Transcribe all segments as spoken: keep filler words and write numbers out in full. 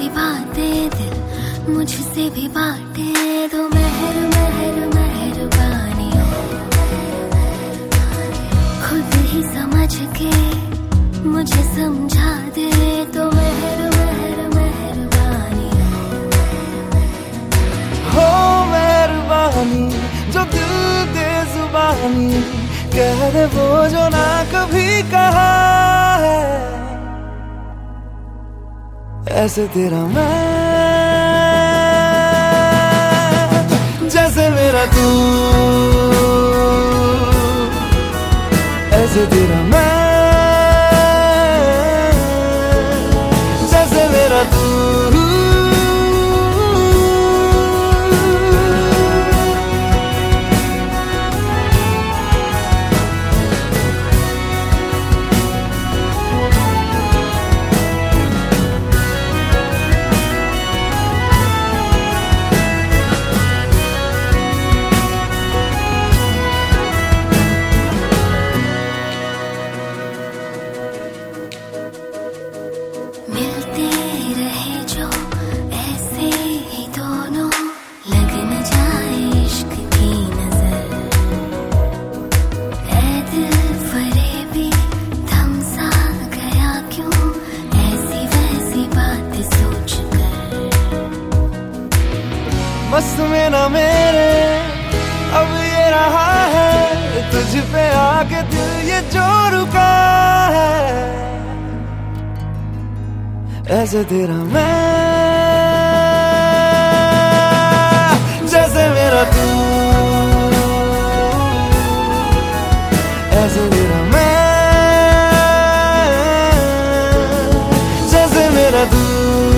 सी बातें दिल मुझसे भी बांटे तो मेहर मेहर मेहरबानी खुद ही समझ के मुझे समझा दे तो मेहर मेहर मेहरबानी हो मेहरबानी जो दिल दे जुबानी कह दे वो जो ना कभी कहा है ऐसे तेरा मैं जैसे मेरा तू ऐसे तेरा मैं जैसे मेरा तू बस में ना मेरे अब ये रहा है तुझ पे आके दिल ये जो रुका है ऐसे तेरा मैं जैसे मेरा तू ऐसे तेरा मैं जैसे मेरा तू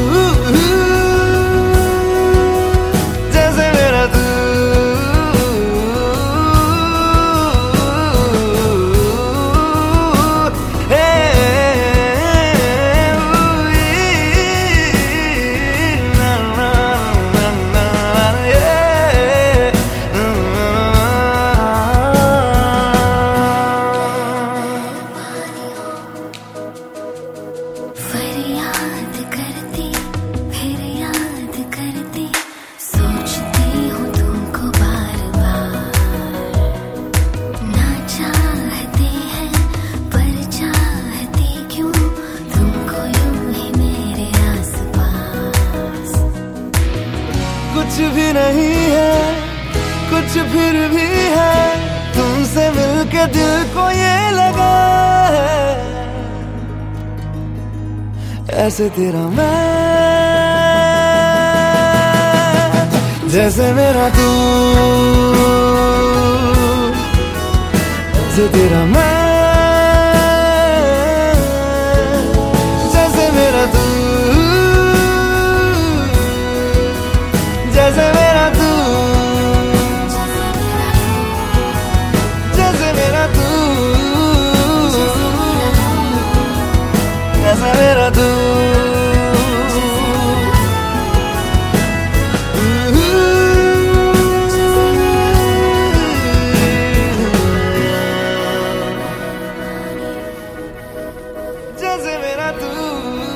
कुछ भी नहीं है कुछ फिर भी है तुमसे मिलके दिल को ये लगा है ऐसे तेरा मैं जैसे मेरा तू ऐसे तेरा मैं जैसे मेरा तू जैसे मेरा तू जैसे मेरा तू जैसे मेरा तू जैसे मेरा तू